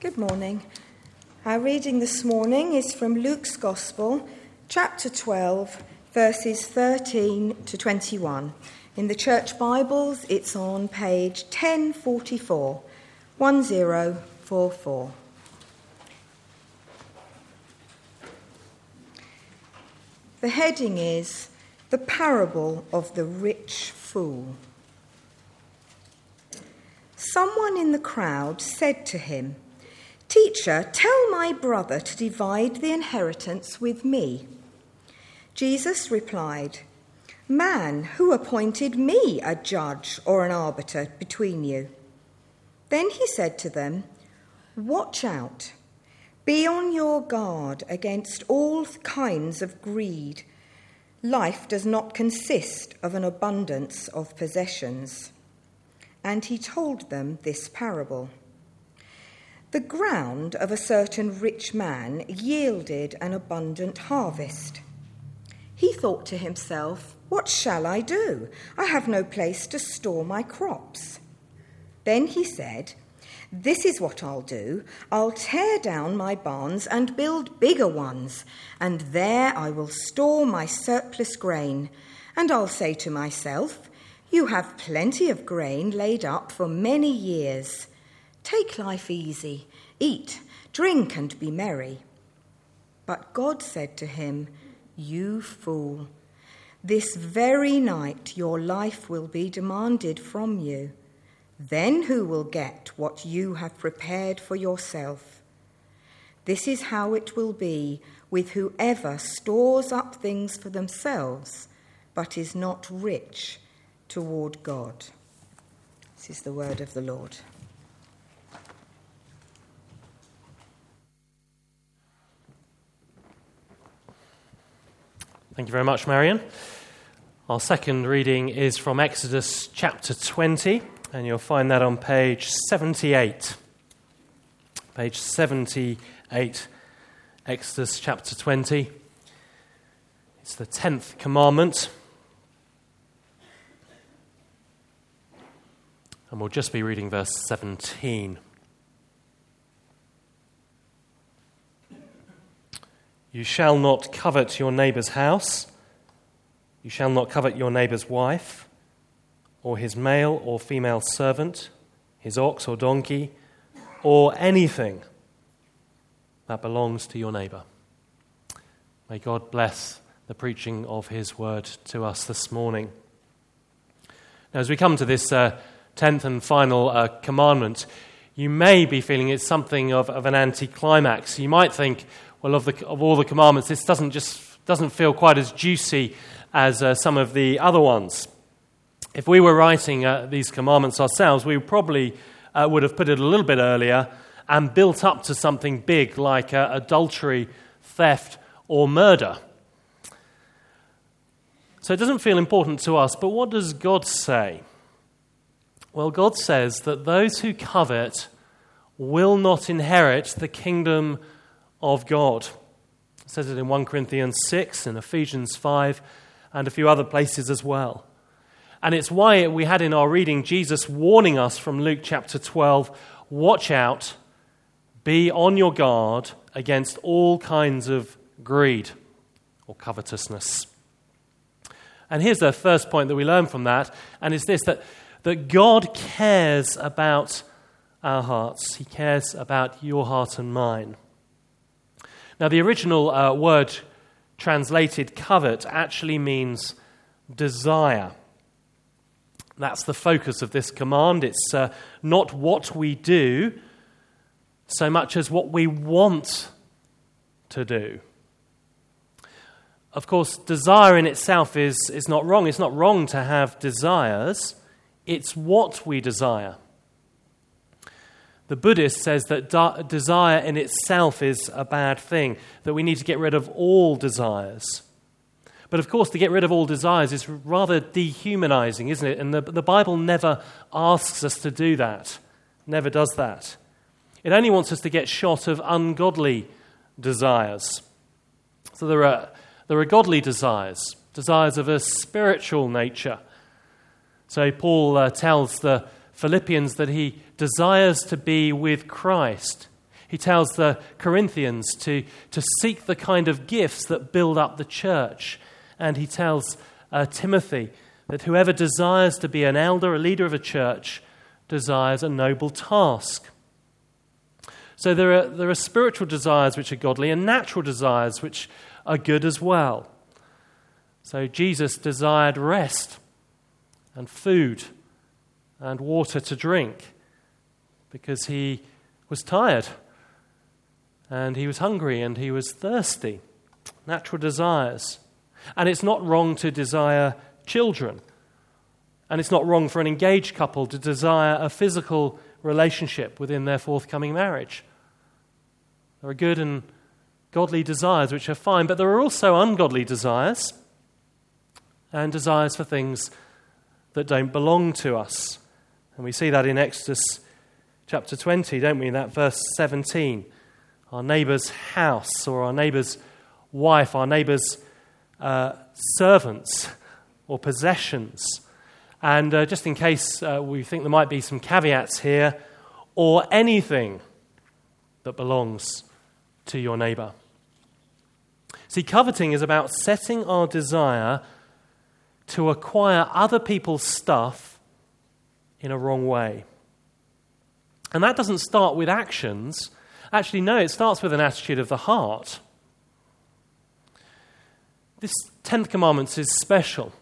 Good morning. Our reading this morning is from Luke's Gospel, chapter 12, verses 13 to 21. In the Church Bibles, it's on page 1044, 1044. The heading is The Parable of the Rich Fool. Someone in the crowd said to him, "Teacher, tell my brother to divide the inheritance with me." Jesus replied, "Man, who appointed me a judge or an arbiter between you?" Then he said to them, "Watch out. Be on your guard against all kinds of greed. Life does not consist of an abundance of possessions." And he told them this parable. The ground of a certain rich man yielded an abundant harvest. He thought to himself, "What shall I do? I have no place to store my crops." Then he said, "This is what I'll do. I'll tear down my barns and build bigger ones, and there I will store my surplus grain. And I'll say to myself, 'You have plenty of grain laid up for many years. Take life easy, eat, drink, and be merry.' But God said to him, 'You fool, this very night your life will be demanded from you. Then who will get what you have prepared for yourself? This is how it will be with whoever stores up things for themselves, but is not rich toward God.'" This is the word of the Lord. Thank you very much, Marion. Our second reading is from Exodus chapter 20, and you'll find that on page 78. Page 78, Exodus chapter 20. It's the 10th commandment. And we'll just be reading verse 17. "You shall not covet your neighbour's house. You shall not covet your neighbour's wife, or his male or female servant, his ox or donkey, or anything that belongs to your neighbour." May God bless the preaching of his word to us this morning. Now, as we come to this 10th and final commandment, you may be feeling it's something of an anticlimax. You might think, well, of all the commandments, this doesn't feel quite as juicy as some of the other ones. If we were writing these commandments ourselves, we probably would have put it a little bit earlier and built up to something big like adultery, theft, or murder. So it doesn't feel important to us, but what does God say? Well, God says that those who covet will not inherit the kingdom of God. It says it in 1 Corinthians 6, in Ephesians 5, and a few other places as well. And it's why we had in our reading Jesus warning us from Luke chapter 12, watch out, be on your guard against all kinds of greed or covetousness. And here's the first point that we learn from that, and it's this, that God cares about our hearts. He cares about your heart and mine. Now, the original word translated covet actually means desire. That's the focus of this command. It's not what we do so much as what we want to do. Of course, desire in itself is not wrong. It's not wrong to have desires. It's what we desire. The Buddhist says that desire in itself is a bad thing, that we need to get rid of all desires. But of course, to get rid of all desires is rather dehumanizing, isn't it? And the Bible never asks us to do that, never does that. It only wants us to get shot of ungodly desires. So there are godly desires, desires of a spiritual nature. So Paul tells the Philippians that he desires to be with Christ. He tells the Corinthians to seek the kind of gifts that build up the church. And he tells Timothy that whoever desires to be an elder, a leader of a church, desires a noble task. So there are spiritual desires which are godly and natural desires which are good as well. So Jesus desired rest and food and water to drink because he was tired and he was hungry and he was thirsty. Natural desires. And it's not wrong to desire children. And it's not wrong for an engaged couple to desire a physical relationship within their forthcoming marriage. There are good and godly desires which are fine, but there are also ungodly desires and desires for things that don't belong to us. And we see that in Exodus chapter 20, don't we? In that verse 17. Our neighbour's house or our neighbour's wife, our neighbour's servants or possessions. And just in case we think there might be some caveats here, or anything that belongs to your neighbour. See, coveting is about setting our desire to acquire other people's stuff in a wrong way. And that doesn't start with actions. Actually, no, it starts with an attitude of the heart. This 10th commandment is special.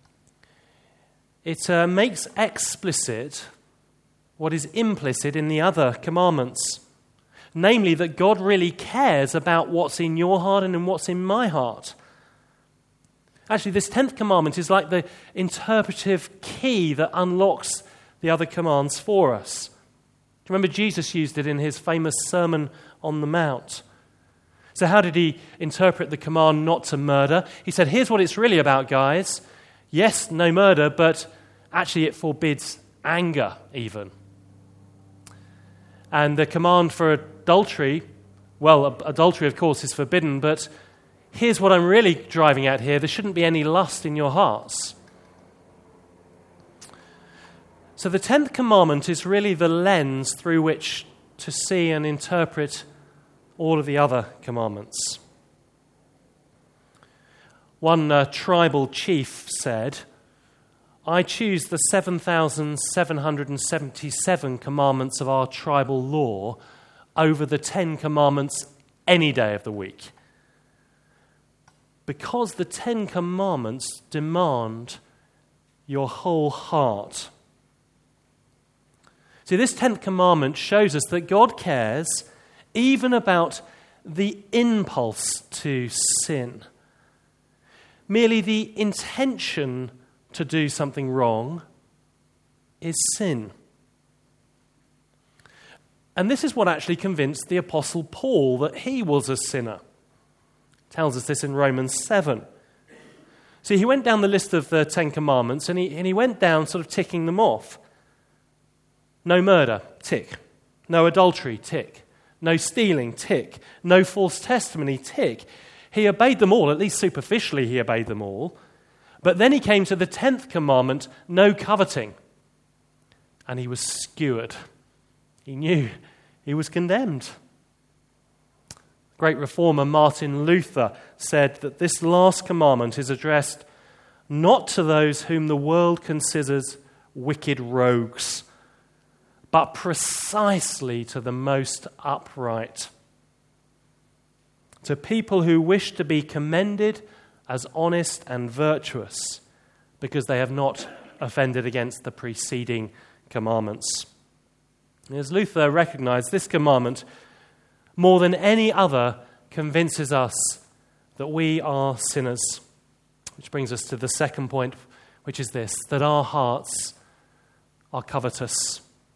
It makes explicit what is implicit in the other commandments. Namely, that God really cares about what's in your heart and in what's in my heart. Actually, this 10th commandment is like the interpretive key that unlocks the other commands for us. Do you remember Jesus used it in his famous Sermon on the Mount? So how did he interpret the command not to murder? He said, here's what it's really about, guys. Yes, no murder, but actually it forbids anger even. And the command for adultery, well, adultery of course is forbidden, but here's what I'm really driving at here. There shouldn't be any lust in your hearts. So the 10th commandment is really the lens through which to see and interpret all of the other commandments. One tribal chief said, I choose the 7,777 commandments of our tribal law over the 10 commandments any day of the week. Because the 10 commandments demand your whole heart. See, this 10th commandment shows us that God cares even about the impulse to sin. Merely the intention to do something wrong is sin. And this is what actually convinced the Apostle Paul that he was a sinner. He tells us this in Romans 7. See, he went down the list of the 10 commandments and he went down sort of ticking them off. No murder, tick. No adultery, tick. No stealing, tick. No false testimony, tick. He obeyed them all, at least superficially he obeyed them all. But then he came to the 10th commandment, no coveting. And he was skewered. He knew he was condemned. Great reformer Martin Luther said that this last commandment is addressed not to those whom the world considers wicked rogues, but precisely to the most upright. To people who wish to be commended as honest and virtuous because they have not offended against the preceding commandments. As Luther recognized, this commandment, more than any other, convinces us that we are sinners. Which brings us to the second point, which is this, that our hearts are covetous.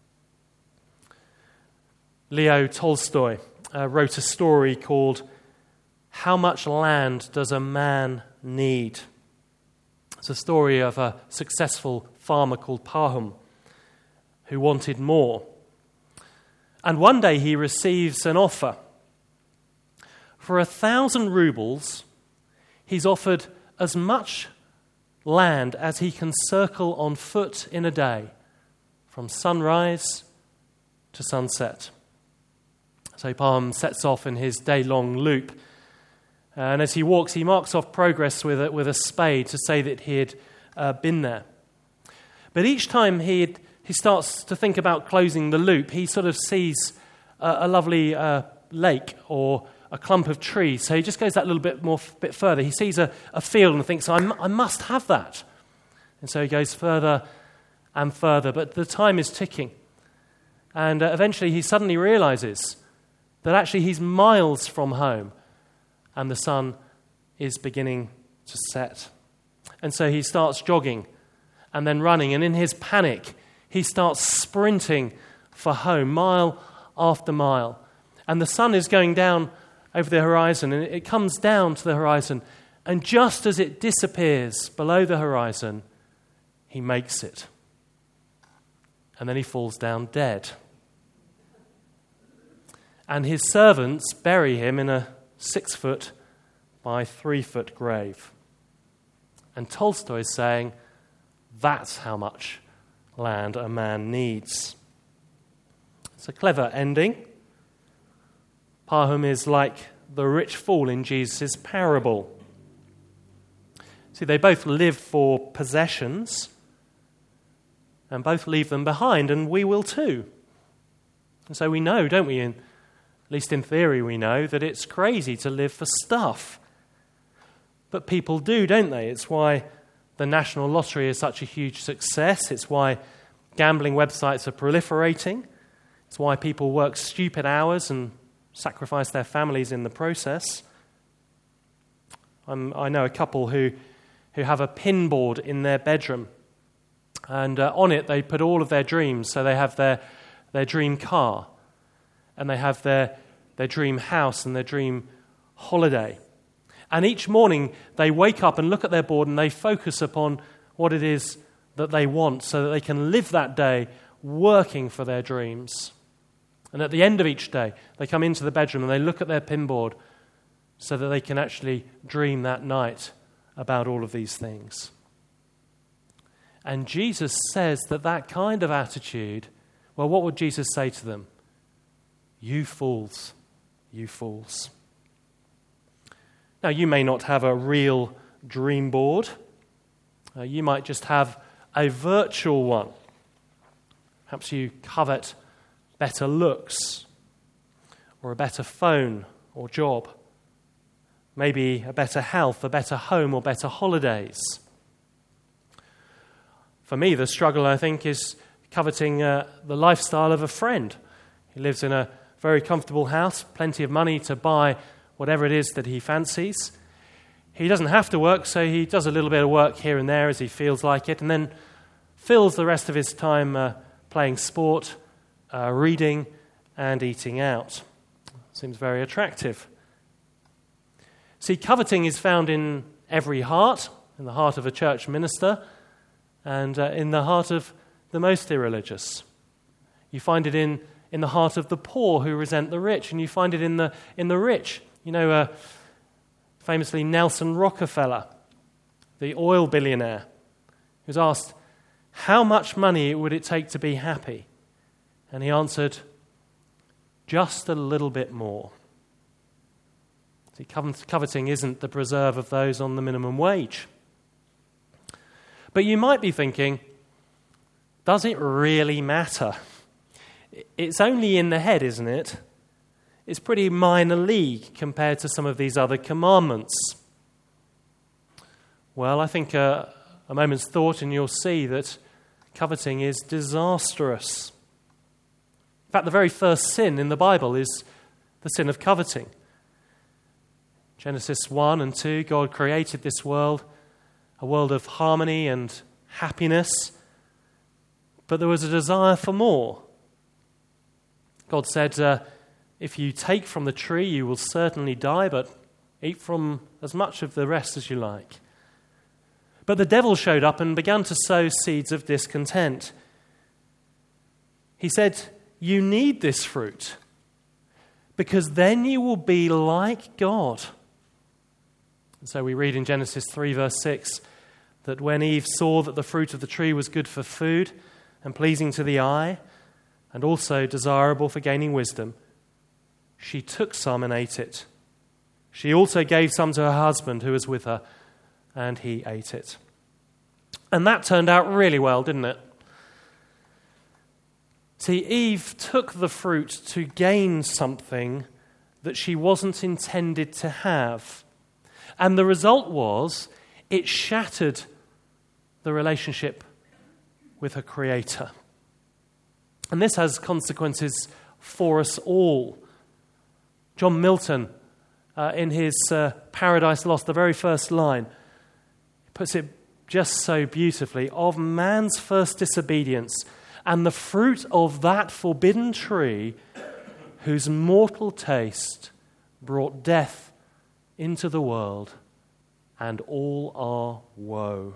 Leo Tolstoy wrote a story called How Much Land Does a Man Need? It's a story of a successful farmer called Pahom who wanted more. And one day he receives an offer. For 1,000 rubles, he's offered as much land as he can circle on foot in a day, from sunrise to sunset. So Parham sets off in his day-long loop. And as he walks, he marks off progress with a spade to say that he had been there. But each time he starts to think about closing the loop, he sort of sees a lovely lake or a clump of trees. So he just goes that little bit further. He sees a field and thinks, I must have that. And so he goes further and further, but the time is ticking. And eventually he suddenly realizes that actually he's miles from home and the sun is beginning to set. And so he starts jogging and then running, and in his panic, he starts sprinting for home, mile after mile. And the sun is going down over the horizon, and it comes down to the horizon, and just as it disappears below the horizon, he makes it. And then he falls down dead. And his servants bury him in a 6-foot by 3-foot grave. And Tolstoy is saying, that's how much land a man needs. It's a clever ending. Parham is like the rich fool in Jesus' parable. See, they both live for possessions and both leave them behind, and we will too. And so we know, don't we, at least in theory we know, that it's crazy to live for stuff. But people do, don't they? It's why the National Lottery is such a huge success. It's why gambling websites are proliferating. It's why people work stupid hours and sacrifice their families in the process. I know a couple who have a pin board in their bedroom, and on it they put all of their dreams. So they have their dream car, and they have their dream house and their dream holiday. And each morning they wake up and look at their board and they focus upon what it is that they want so that they can live that day working for their dreams. And at the end of each day, they come into the bedroom and they look at their pinboard so that they can actually dream that night about all of these things. And Jesus says that kind of attitude, well, what would Jesus say to them? You fools, you fools. Now, you may not have a real dream board. You might just have a virtual one. Perhaps you covet better looks, or a better phone or job, maybe a better health, a better home, or better holidays. For me, the struggle, I think, is coveting the lifestyle of a friend. He lives in a very comfortable house, plenty of money to buy whatever it is that he fancies. He doesn't have to work, so he does a little bit of work here and there as he feels like it, and then fills the rest of his time playing sport, reading, and eating out. Seems very attractive. See, coveting is found in every heart, in the heart of a church minister, and in the heart of the most irreligious. You find it in the heart of the poor who resent the rich, and you find it in the rich. You know, famously Nelson Rockefeller, the oil billionaire, was asked, how much money would it take to be happy? And he answered, just a little bit more. See, coveting isn't the preserve of those on the minimum wage. But you might be thinking, does it really matter? It's only in the head, isn't it? It's pretty minor league compared to some of these other commandments. Well, I think a moment's thought and you'll see that coveting is disastrous. In fact, the very first sin in the Bible is the sin of coveting. Genesis 1 and 2, God created this world, a world of harmony and happiness, but there was a desire for more. God said, if you take from the tree, you will certainly die, but eat from as much of the rest as you like. But the devil showed up and began to sow seeds of discontent. He said, you need this fruit, because then you will be like God. And so we read in Genesis 3 verse 6 that when Eve saw that the fruit of the tree was good for food and pleasing to the eye and also desirable for gaining wisdom, she took some and ate it. She also gave some to her husband who was with her, and he ate it. And that turned out really well, didn't it? See, Eve took the fruit to gain something that she wasn't intended to have. And the result was it shattered the relationship with her Creator. And this has consequences for us all. John Milton, in his Paradise Lost, the very first line, puts it just so beautifully: of man's first disobedience and the fruit of that forbidden tree, whose mortal taste brought death into the world and all our woe.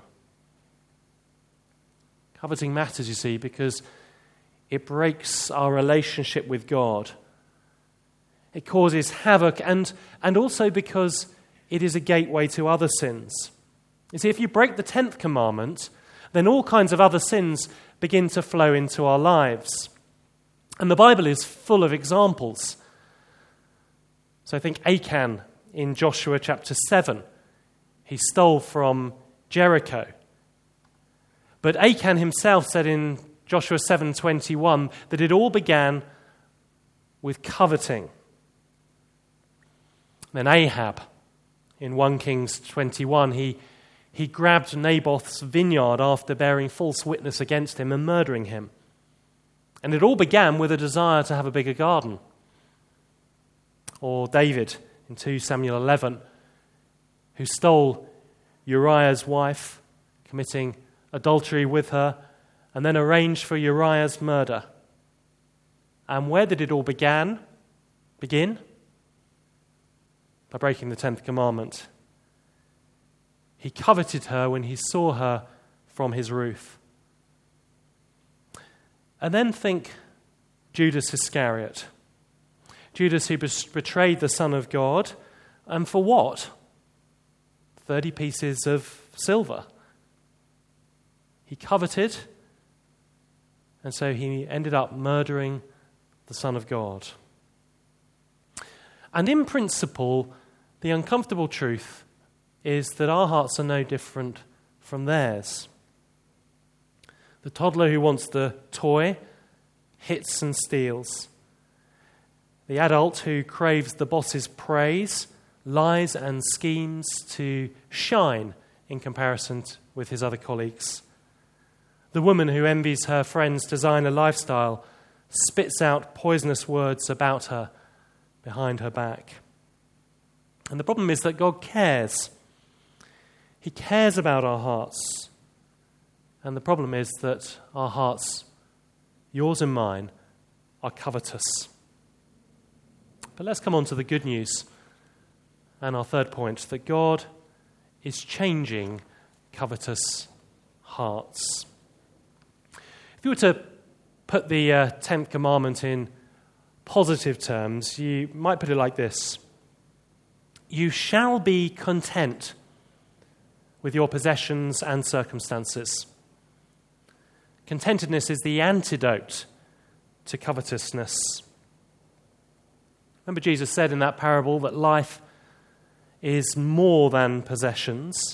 Coveting matters, you see, because it breaks our relationship with God. It causes havoc, and also because it is a gateway to other sins. You see, if you break the 10th commandment, then all kinds of other sins begin to flow into our lives. And the Bible is full of examples. So I think Achan in Joshua chapter 7, he stole from Jericho. But Achan himself said in Joshua 7:21 that it all began with coveting. Then Ahab, in 1 Kings 21, he grabbed Naboth's vineyard after bearing false witness against him and murdering him. And it all began with a desire to have a bigger garden. Or David, in 2 Samuel 11, who stole Uriah's wife, committing adultery with her, and then arranged for Uriah's murder. And where did it all begin? By breaking the 10th commandment. He coveted her when he saw her from his roof. And then think Judas Iscariot. Judas who betrayed the Son of God, and for what? 30 pieces of silver. He coveted, and so he ended up murdering the Son of God. And in principle, the uncomfortable truth is that our hearts are no different from theirs. The toddler who wants the toy hits and steals. The adult who craves the boss's praise lies and schemes to shine in comparison with his other colleagues. The woman who envies her friend's designer lifestyle spits out poisonous words about her behind her back. And the problem is that God cares. He cares about our hearts. And the problem is that our hearts, yours and mine, are covetous. But let's come on to the good news and our third point, that God is changing covetous hearts. If you were to put the 10th commandment in positive terms, you might put it like this: you shall be content with your possessions and circumstances. Contentedness is the antidote to covetousness. Remember, Jesus said in that parable that life is more than possessions.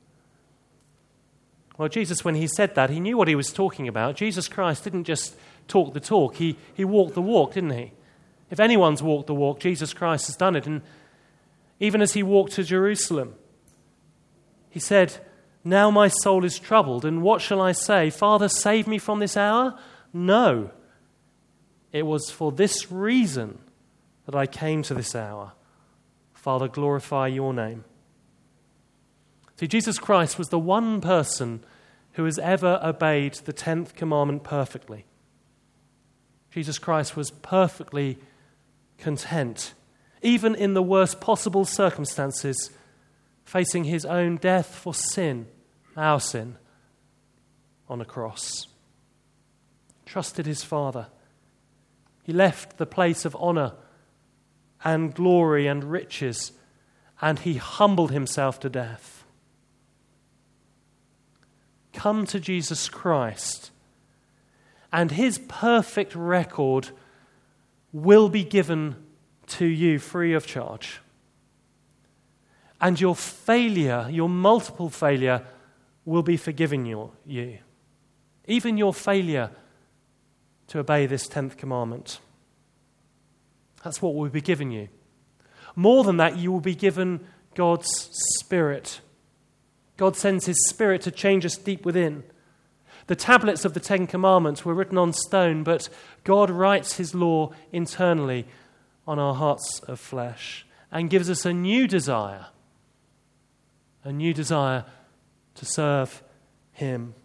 Well, Jesus, when he said that, he knew what he was talking about. Jesus Christ didn't just talk the talk, he walked the walk, didn't he? If anyone's walked the walk, Jesus Christ has done it. And even as he walked to Jerusalem, he said, "Now my soul is troubled, and what shall I say? Father, save me from this hour? No. It was for this reason that I came to this hour. Father, glorify your name." See, Jesus Christ was the one person who has ever obeyed the 10th commandment perfectly. Jesus Christ was perfectly content, even in the worst possible circumstances, facing his own death for sin, our sin, on a cross. Trusted his Father. He left the place of honor and glory and riches, and he humbled himself to death. Come to Jesus Christ, and his perfect record will be given to you free of charge. And your failure, your multiple failure, will be forgiven you. Even your failure to obey this 10th commandment. That's what will be given you. More than that, you will be given God's Spirit. God sends His Spirit to change us deep within. The tablets of the 10 Commandments were written on stone, but God writes His law internally on our hearts of flesh and gives us a new desire to serve Him.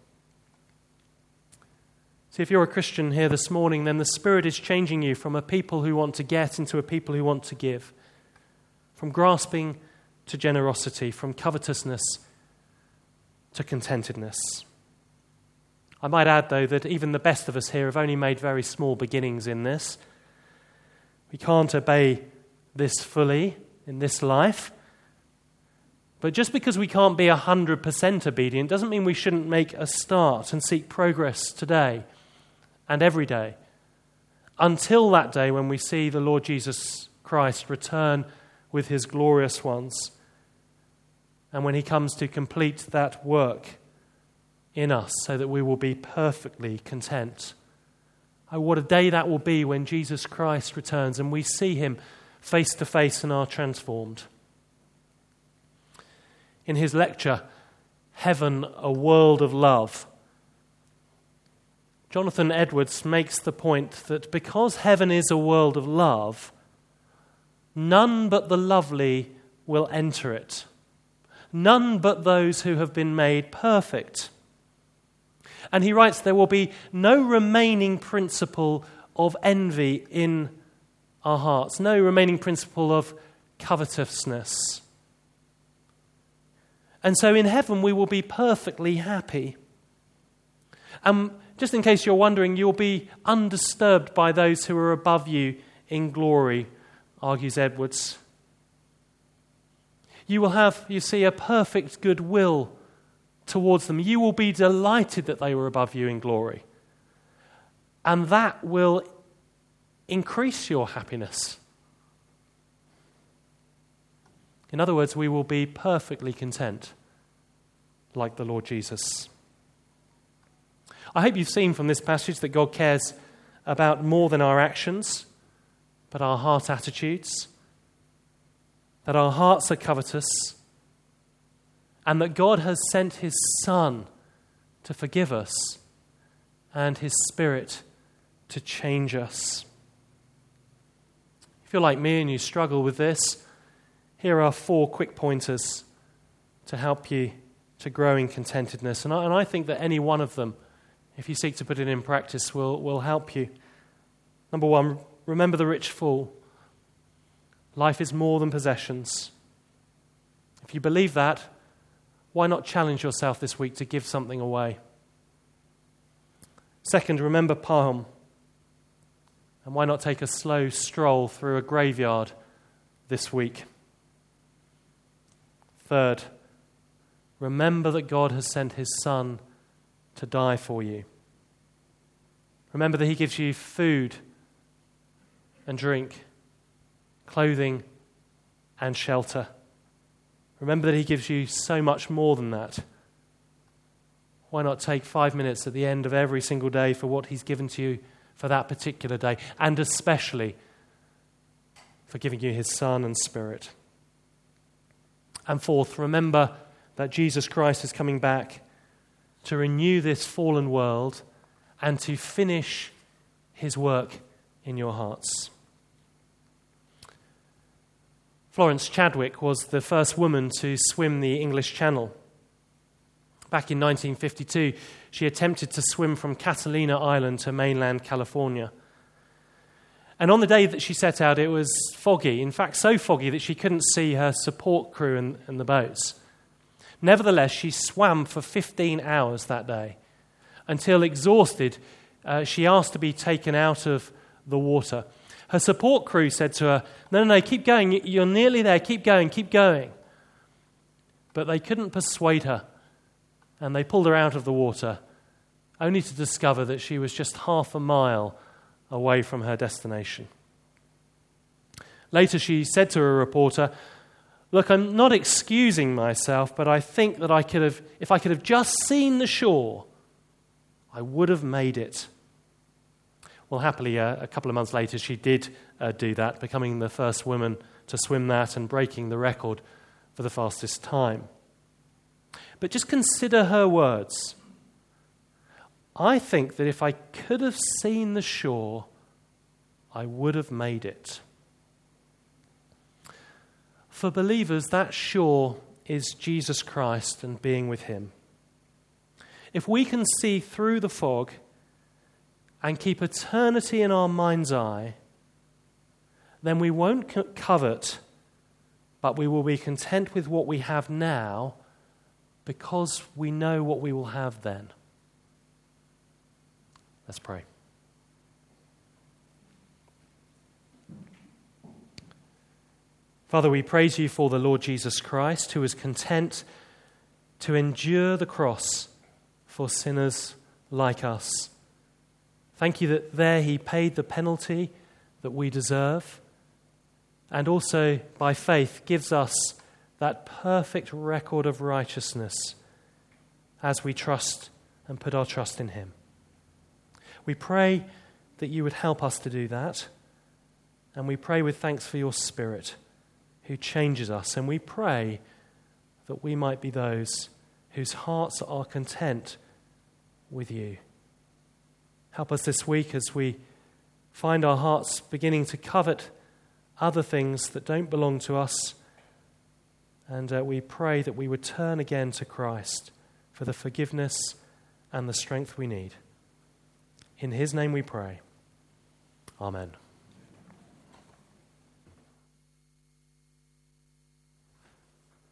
See, if you're a Christian here this morning, then the Spirit is changing you from a people who want to get into a people who want to give, from grasping to generosity, from covetousness to contentedness. I might add, though, that even the best of us here have only made very small beginnings in this. We can't obey this fully in this life. But just because we can't be 100% obedient doesn't mean we shouldn't make a start and seek progress today and every day, until that day when we see the Lord Jesus Christ return with His glorious ones, and when He comes to complete that work in us so that we will be perfectly content. Oh, what a day that will be when Jesus Christ returns and we see Him face to face and are transformed. In his lecture, Heaven, a World of Love, Jonathan Edwards makes the point that because heaven is a world of love, none but the lovely will enter it. None but those who have been made perfect. And he writes, there will be no remaining principle of envy in our hearts, no remaining principle of covetousness. And so in heaven we will be perfectly happy. Just in case you're wondering, you'll be undisturbed by those who are above you in glory, argues Edwards. You will have, you see, a perfect goodwill towards them. You will be delighted that they were above you in glory. And that will increase your happiness. In other words, we will be perfectly content, like the Lord Jesus. I hope you've seen from this passage that God cares about more than our actions, but our heart attitudes, that our hearts are covetous, and that God has sent His Son to forgive us and His Spirit to change us. If you're like me and you struggle with this, here are 4 quick pointers to help you to grow in contentedness. And I think that any one of them, if you seek to put it in practice, will help you. Number 1, remember the rich fool. Life is more than possessions. If you believe that, why not challenge yourself this week to give something away? Second, remember Palm. And why not take a slow stroll through a graveyard this week? Third, remember that God has sent His Son to die for you. Remember that He gives you food and drink, clothing and shelter. Remember that He gives you so much more than that. Why not take 5 minutes at the end of every single day for what He's given to you for that particular day, and especially for giving you His Son and Spirit. And fourth, remember that Jesus Christ is coming back to renew this fallen world and to finish His work in your hearts. Florence Chadwick was the first woman to swim the English Channel. Back in 1952, she attempted to swim from Catalina Island to mainland California. And on the day that she set out, it was foggy. In fact, so foggy that she couldn't see her support crew and the boats. Nevertheless, she swam for 15 hours that day. Until exhausted, she asked to be taken out of the water. Her support crew said to her, No, keep going. You're nearly there. Keep going, keep going. But they couldn't persuade her. And they pulled her out of the water, only to discover that she was just half a mile away from her destination. Later she said to a reporter, "Look, I'm not excusing myself, but I think that if I could have just seen the shore, I would have made it." Well, happily, a couple of months later, she did do that, becoming the first woman to swim that and breaking the record for the fastest time. But just consider her words. "I think that if I could have seen the shore, I would have made it." For believers, that shore is Jesus Christ and being with him. If we can see through the fog and keep eternity in our mind's eye, then we won't covet, but we will be content with what we have now because we know what we will have then. Let's pray. Father, we praise you for the Lord Jesus Christ, who is content to endure the cross for sinners like us. Thank you that there he paid the penalty that we deserve, and also by faith gives us that perfect record of righteousness as we trust and put our trust in him. We pray that you would help us to do that, and we pray with thanks for your Spirit who changes us, and we pray that we might be those whose hearts are content with you. Help us this week as we find our hearts beginning to covet other things that don't belong to us, and we pray that we would turn again to Christ for the forgiveness and the strength we need. In his name we pray. Amen.